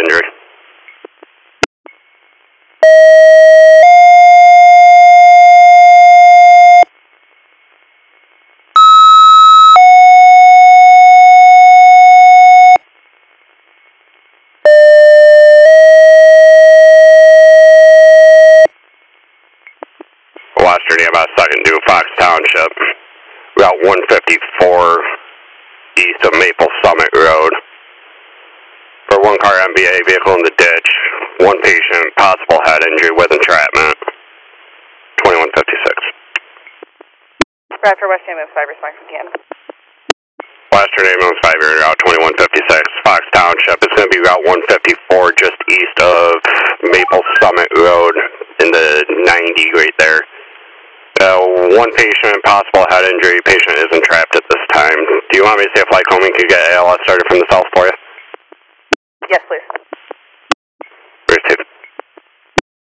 injury. Western EMS 2nd due Fox Township, Route 154 east of Maple Summit Road. For one car MBA vehicle in the ditch, one patient, possible head injury with entrapment. 2156. Bradford West Ambulance 5 response again. Western Ambulance 5 Route 2156, Fox Township. It's going to be Route 154 just east of Maple Summit Road in the 90 right there. One patient, possible head injury. Patient is entrapped at this time. Do you want me to see if Lycoming could get ALS started from the south for you? Yes, please.